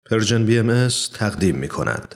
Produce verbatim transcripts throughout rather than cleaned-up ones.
پرژن بی ام اس تقدیم می کند.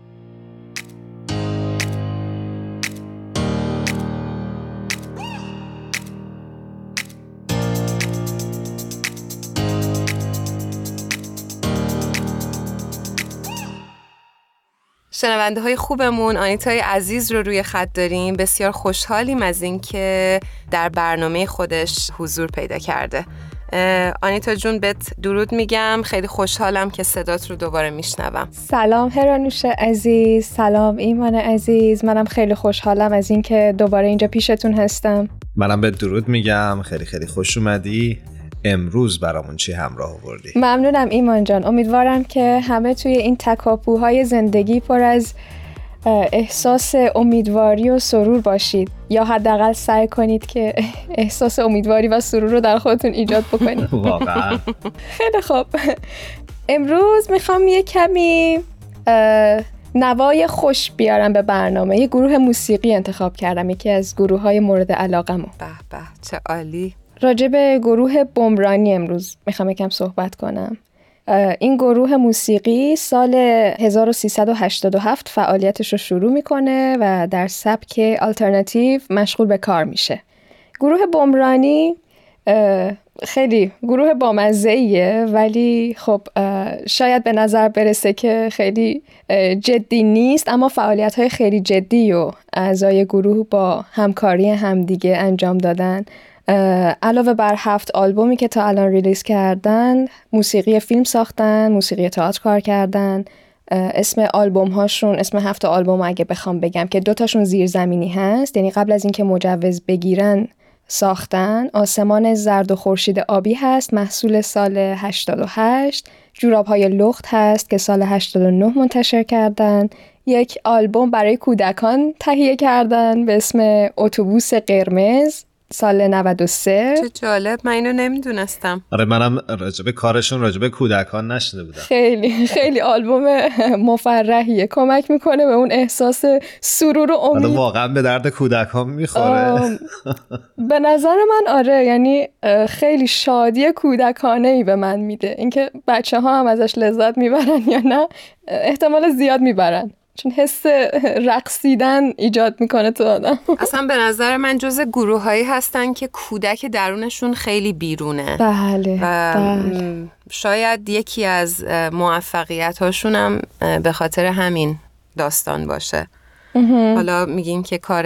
شنونده های خوبمون، آنیتای عزیز رو روی خط داریم. بسیار خوشحالیم از این که در برنامه خودش حضور پیدا کرده. آنیتا جون بهت درود میگم، خیلی خوشحالم که صدات رو دوباره میشنوم. سلام هرانوش عزیز، سلام ایمان عزیز، منم خیلی خوشحالم از این که دوباره اینجا پیشتون هستم. منم بهت درود میگم، خیلی خیلی خوش اومدی. امروز برامون چی همراه آوردی؟ ممنونم ایمان جان، امیدوارم که همه توی این تکاپوهای زندگی پر از احساس امیدواری و سرور باشید، یا حداقل سعی کنید که احساس امیدواری و سرور رو در خودتون ایجاد بکنید. واقعا خیلی خوب. امروز میخوام یه کمی نوای خوش بیارم به برنامه. یه گروه موسیقی انتخاب کردم، یکی از گروه‌های مورد علاقه‌مو. به به چه عالی. راجع به گروه بومرانی امروز میخوام یکم صحبت کنم. این گروه موسیقی سال هزار و سیصد و هشتاد و هفت فعالیتش رو شروع میکنه و در سبک آلترناتیو مشغول به کار میشه. گروه بومرانی خیلی گروه بامزه‌ایه، ولی خب شاید به نظر برسه که خیلی جدی نیست، اما فعالیت‌های خیلی جدی و اعضای گروه با همکاری همدیگه انجام دادن. علاوه بر هفت آلبومی که تا الان ریلیز کردن، موسیقی فیلم ساختن، موسیقی تئاتر کار کردن. اسم آلبوم هاشون، اسم هفت آلبوم اگه بخوام بگم که دوتاشون زیرزمینی هست، یعنی قبل از اینکه مجوز بگیرن ساختن. آسمان زرد و خورشید آبی هست، محصول سال هشتاد و هشت. جوراب‌های لخت هست که سال هشتاد و نه منتشر کردن. یک آلبوم برای کودکان تهیه کردن به اسم اتوبوس قرمز سال نود و سه. چه جالب، من اینو نمیدونستم. آره منم راجب کارشون راجب کودکان نشنیده بودم. خیلی خیلی آلبوم مفرحیه، کمک میکنه به اون احساس سرور و امید. آره واقعا به درد کودکان میخوره. به نظر من آره، یعنی خیلی شادی کودکانه ای به من میده. اینکه بچه ها هم ازش لذت میبرن یا نه احتمال زیاد میبرن، چون حس رقصیدن ایجاد میکنه تو آدم. اصلا به نظر من جزء گروهایی هستن که کودک درونشون خیلی بیرونه. بله. و بله. شاید یکی از موفقیت هاشون هم به خاطر همین داستان باشه. حالا میگیم که کار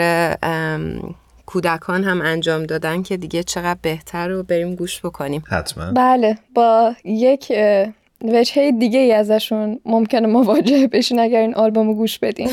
کودکان هم انجام دادن که دیگه چقدر بهتر رو بریم گوش بکنیم. حتما. بله، با یک وجهه دیگه ای ازشون ممکنه مواجه بشین اگر این آلبوم گوش بدین.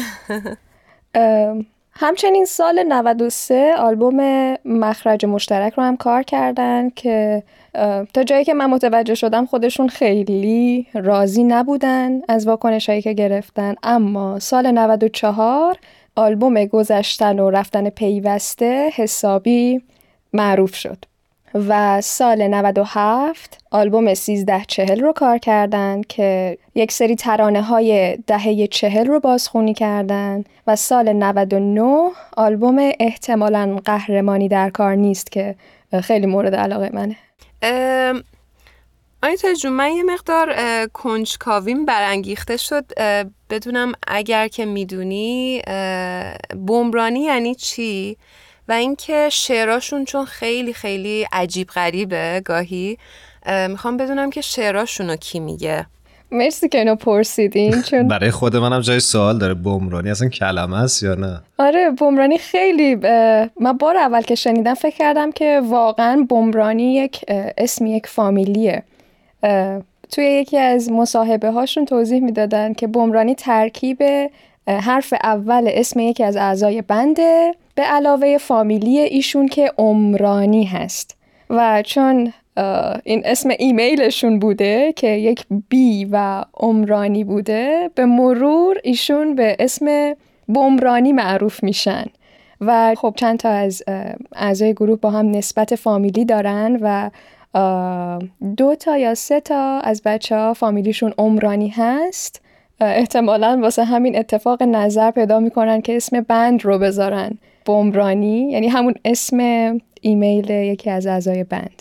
همچنین سال نود و سه آلبوم مخرج مشترک رو هم کار کردن که تا جایی که من متوجه شدم خودشون خیلی راضی نبودن از واکنشایی که گرفتن، اما سال نود و چهار آلبوم گذشتن و رفتن پیوسته حسابی معروف شد و سال نود و هفت آلبوم سیزده چهل رو کار کردن که یک سری ترانه های دهه چهل رو بازخوانی کردن و سال نود و نه آلبوم احتمالاً قهرمانی در کار نیست که خیلی مورد علاقه منه. آنیتا جون، من یه مقدار کنجکاویم برانگیخته شد بدونم اگر که میدونی بومرانی یعنی چی و اینکه شعراشون چون خیلی خیلی عجیب غریبه گاهی، میخوام بدونم که شعراشونو کی میگه. مرسی که اینو پرسیدین، چون برای خود منم جای سوال داره. بومرانی اصلا کلمه است یا نه؟ آره بومرانی خیلی ب... من بار اول که شنیدم فکر کردم که واقعا بومرانی یک اسم یک فامیلیه. توی یکی از مصاحبه هاشون توضیح میدادن که بومرانی ترکیب حرف اول اسم یکی از اعضای بنده به علاوه فامیلی ایشون که عمرانی هست و چون این اسم ایمیلشون بوده که یک بی و عمرانی بوده، به مرور ایشون به اسم بومرانی معروف میشن و خب چند تا از اعضای گروه با هم نسبت فامیلی دارن و دو تا یا سه تا از بچه ها فامیلیشون عمرانی هست. احتمالاً واسه همین اتفاق نظر پیدا میکنن که اسم بند رو بذارن بومرانی، یعنی همون اسم ایمیل یکی از اعضای بند.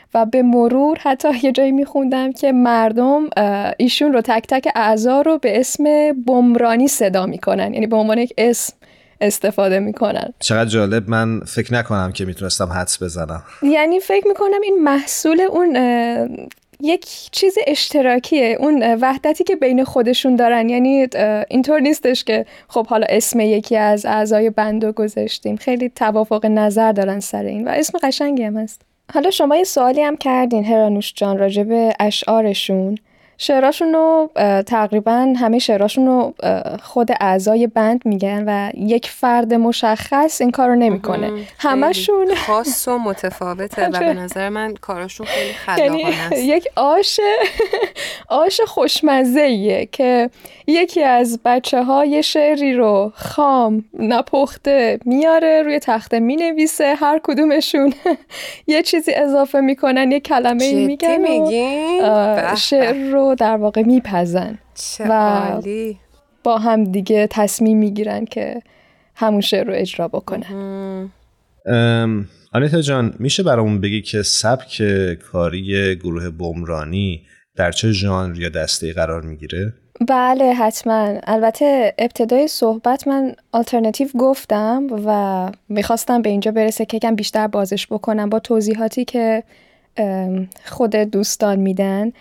و به مرور حتی یه جایی میخوندم که مردم ایشون رو تک تک اعضا رو به اسم بمرانی صدا میکنن، یعنی به عنوان یک اسم استفاده میکنن. چقدر جالب. من فکر نکنم که میتونستم حدس بزنم. یعنی فکر میکنم این محصول اون یک چیز اشتراکیه، اون وحدتی که بین خودشون دارن. یعنی اینطور نیستش که خب حالا اسم یکی از اعضای بندو گذاشتیم، خیلی توافق نظر دارن سر این و اسم قشنگی هم هست. حالا شما یه سوالی هم کردین هرانوش جان راجع به اشعارشون. شعراشون رو تقریبا همه شعراشون رو خود اعضای بند میگن و یک فرد مشخص این کار رو نمی کنه. همشون خاص و متفاوته و به نظر من کاراشون خیلی خلاقانه است. یعنی یک آش آش خوشمزه‌ایه که یکی از بچه ها یه شعری رو خام نپخته میاره روی تخته مینویسه، هر کدومشون یه چیزی اضافه میکنن، یه کلمه میگن و شعر رو در واقع میپزن و عالی. با هم دیگه تصمیم میگیرن که همون شعر رو اجرا بکنن. آنیتا جان میشه برامون بگی که سبک کاری گروه بمرانی در چه ژانر یا دسته‌ای قرار میگیره؟ بله حتما. البته ابتدای صحبت من آلترناتیو گفتم و میخواستم به اینجا برسه که کم بیشتر بازش بکنم با توضیحاتی که خود دوستان میدن.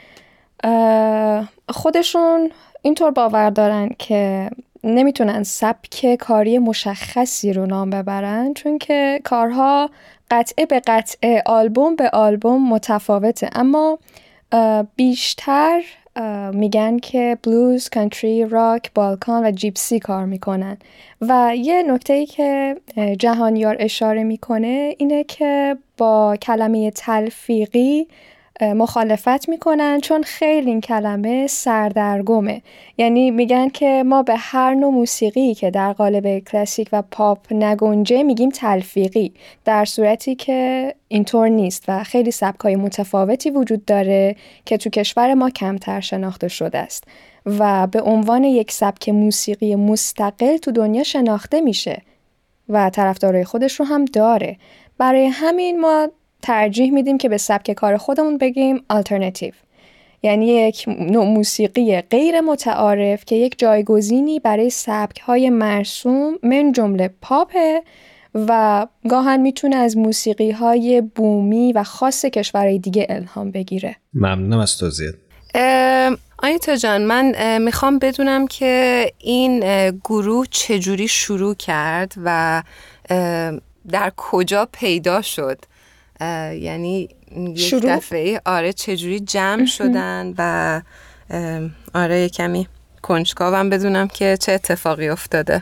خودشون اینطور باور دارن که نمیتونن سبک کاری مشخصی رو نام ببرن، چون که کارها قطعه به قطعه، آلبوم به آلبوم متفاوته، اما بیشتر میگن که بلوز، کانتری، راک، بالکان و جیپسی کار میکنن. و یه نکته‌ای که جهانیار اشاره میکنه اینه که با کلمه تلفیقی مخالفت میکنن، چون خیلی این کلمه سردرگمه. یعنی میگن که ما به هر نوع موسیقی که در قالب کلاسیک و پاپ نگنجه میگیم تلفیقی، در صورتی که اینطور نیست و خیلی سبکای متفاوتی وجود داره که تو کشور ما کمتر شناخته شده است و به عنوان یک سبک موسیقی مستقل تو دنیا شناخته میشه و طرفدارای خودش رو هم داره. برای همین ما ترجیح میدیم که به سبک کار خودمون بگیم آلترناتیو، یعنی یک نوع موسیقی غیر متعارف که یک جایگزینی برای سبک‌های مرسوم من جمله پاپه و گاهن میتونه از موسیقی‌های بومی و خاص کشورهای دیگه الهام بگیره. ممنونم از توضیحت. آنیتا جان، من میخوام بدونم که این گروه چجوری شروع کرد و در کجا پیدا شد؟ یعنی یک دفعه آره چجوری جمع شدن و آره یه کمی کنجکاوم بدونم که چه اتفاقی افتاده.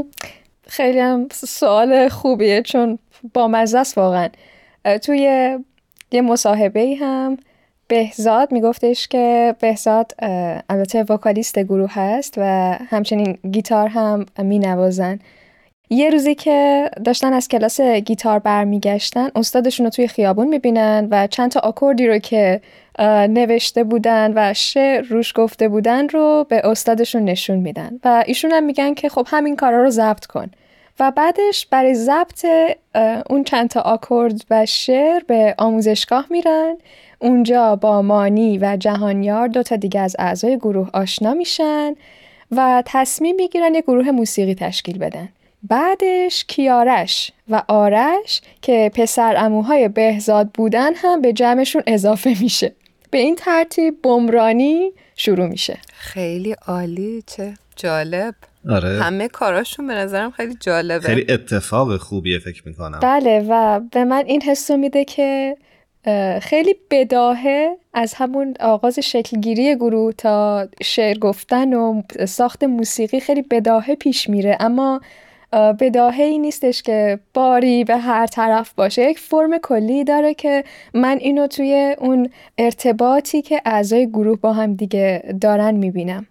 خیلی هم سوال خوبیه چون با مزه است واقعا. توی یه مصاحبه‌ای هم بهزاد میگفتش که بهزاد البته وکالیست گروه هست و همچنین گیتار هم مینوازن. یه روزی که داشتن از کلاس گیتار برمیگشتن استادشون رو توی خیابون میبینن و چند تا آکوردی رو که نوشته بودن و شعر روش گفته بودن رو به استادشون نشون میدن و ایشون هم میگن که خب همین کارا رو ضبط کن و بعدش برای ضبط اون چند تا آکورد و شعر به آموزشگاه میرن. اونجا با مانی و جهانیار دو تا دیگه از اعضای گروه آشنا میشن و تصمیم میگیرن یه گروه موسیقی تشکیل بدن. بعدش کیارش و آرش که پسر عموهای بهزاد بودن هم به جمعشون اضافه میشه. به این ترتیب بمرانی شروع میشه. خیلی عالی، چه جالب. آره. همه کاراشون به نظرم خیلی جالبه. خیلی اتفاق خوبیه فکر میکنم. بله و به من این حسو میده که خیلی بداهه از همون آغاز شکلگیری گروه تا شعر گفتن و ساخت موسیقی خیلی بداهه پیش میره، اما بداهه ای نیستش که باری به هر طرف باشه. یک فرم کلی داره که من اینو توی اون ارتباطی که اعضای گروه با هم دیگه دارن میبینم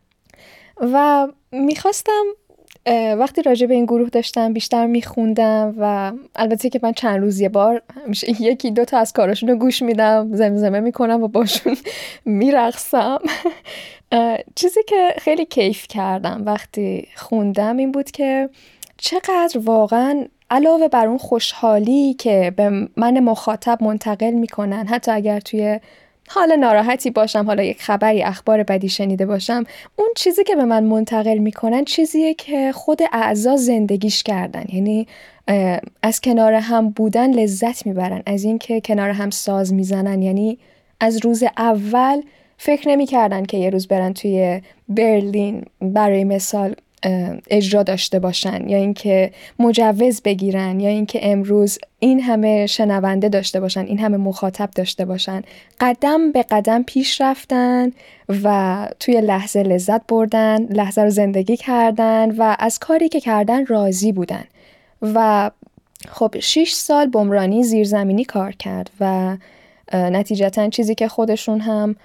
و میخواستم وقتی راجع به این گروه داشتم بیشتر میخوندم و البته که من چند روز یه بار یکی دو تا از کاراشون رو گوش میدم، زمزمه میکنم و باشون میرقصم. چیزی که خیلی کیف کردم وقتی خوندم این بود که چقدر واقعا علاوه بر اون خوشحالی که به من مخاطب منتقل میکنن، حتی اگر توی حال ناراحتی باشم، حالا یک خبری اخبار بدی شنیده باشم، اون چیزی که به من منتقل میکنن چیزیه که خود اعضا زندگیش کردن. یعنی از کنار هم بودن لذت میبرن، از این که کنار هم ساز میزنن. یعنی از روز اول فکر نمیکردن که یه روز برن توی برلین برای مثال اجرا داشته باشن، یا اینکه مجوز بگیرن، یا اینکه امروز این همه شنونده داشته باشن، این همه مخاطب داشته باشن. قدم به قدم پیش رفتن و توی لحظه لذت بردن، لحظه رو زندگی کردن و از کاری که کردن راضی بودن. و خب شش سال بومرانی زیرزمینی کار کرد و نتیجتاً چیزی که خودشون هم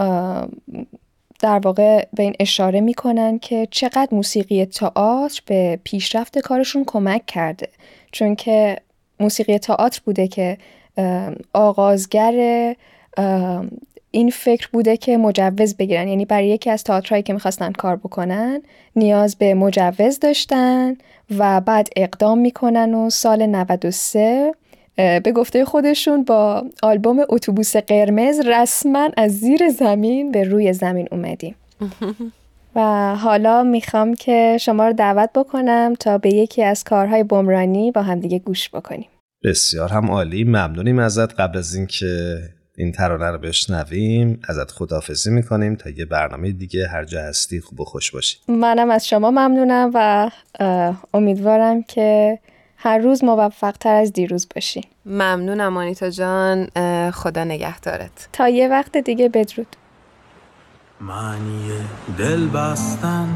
در واقع به این اشاره میکنن که چقدر موسیقی تئاتر به پیشرفت کارشون کمک کرده، چون که موسیقی تئاتر بوده که آغازگر این فکر بوده که مجوز بگیرن. یعنی برای یکی از تئاترهایی که میخواستن کار بکنن نیاز به مجوز داشتن و بعد اقدام میکنن و سال نود و سه به گفته خودشون با آلبوم اتوبوس قرمز رسما از زیر زمین به روی زمین اومدیم. و حالا میخوام که شما رو دعوت بکنم تا به یکی از کارهای بومرانی با هم دیگه گوش بکنیم. بسیار هم عالی، ممنونیم ازت. قبل از این که این ترانه رو بشنویم ازت خداحافظی میکنیم تا یه برنامه دیگه هر جا هستی خوب و خوش باشی. منم از شما ممنونم و امیدوارم که هر روز موفق تر از دیروز باشی. ممنونم آنیتا جان، خدا نگهدارت. تا یه وقت دیگه، بدرود. معنی دل بستن،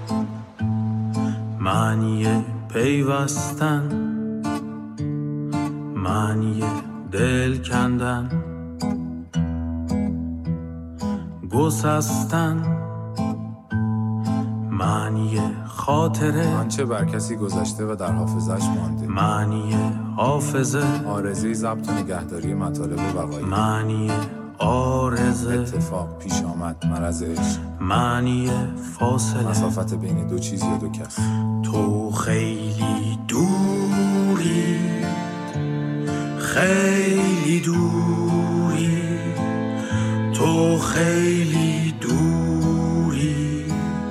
معنی پیوستن، معنی دل کندن، گسستن، معنی خاطره آنچه بر کسی گذشته و در حافظش مانده، معنی حافظه آرزوی ضبط و نگهداری مطالب و وقایع، معنی آرزه اتفاق پیش آمد، مرض عشق، معنی فاصله مسافت بین دو چیز یا دو کس. تو خیلی دوری، خیلی دوری، تو خیلی دوری،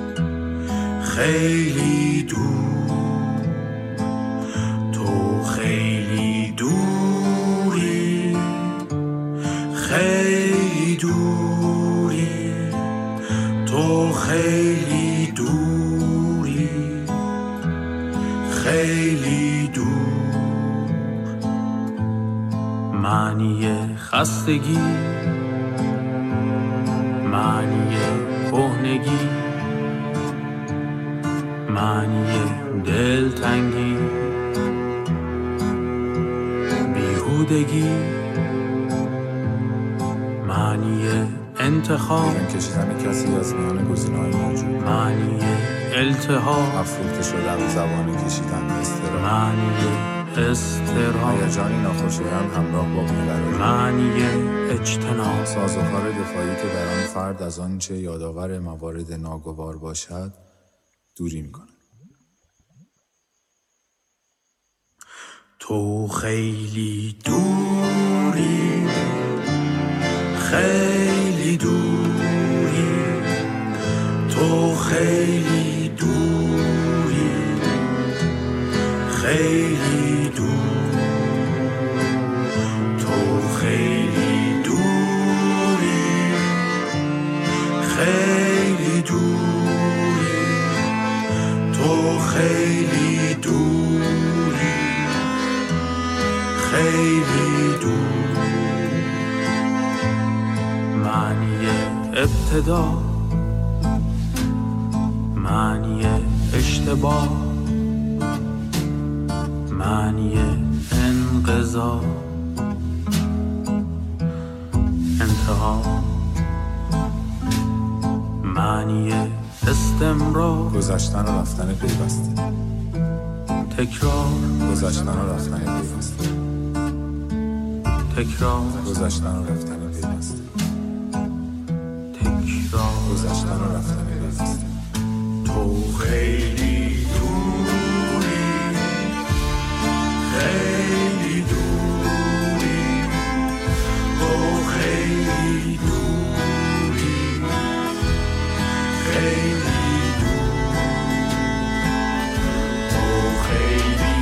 خیلی دور، تو خیلی دوری، خیلی دوری، تو خیلی دوری، خیلی دور. معنی خستگی، معنی کهنگی، معنی دلتنگی، بیهودگی، معنی انتخاب، بیرون کشیدن کسی از میان گزینه‌های موجود، معنی التهاب، افروخته شدن و زبانه کشیدن، اضطراب، معنی اضطراب، هیجانی ناخوشایند همراه با بی‌قراری، معنی اجتناب، سازوکار دفاعی که در آن فرد از آنچه یادآور موارد ناگوار باشد دوری می‌کند. تو خیلی دوری، خیلی دوری، تو خیلی دوری، خیلی دور، تو خیلی دوری، خیلی دوری، تو خیلی دوری، خیلی دور. معنی ابتدا، معنی اشتباه، معنی انقضا، انتها، معنی استمرار، گذشتن و رفتن پیوسته، تکرار، گذشتن و رفتن پیوسته، تکرار، گذشتن و رفتن پیوسته، تکرار، گذشتن و رفتن پیوسته. تو خیلی دوری، خیلی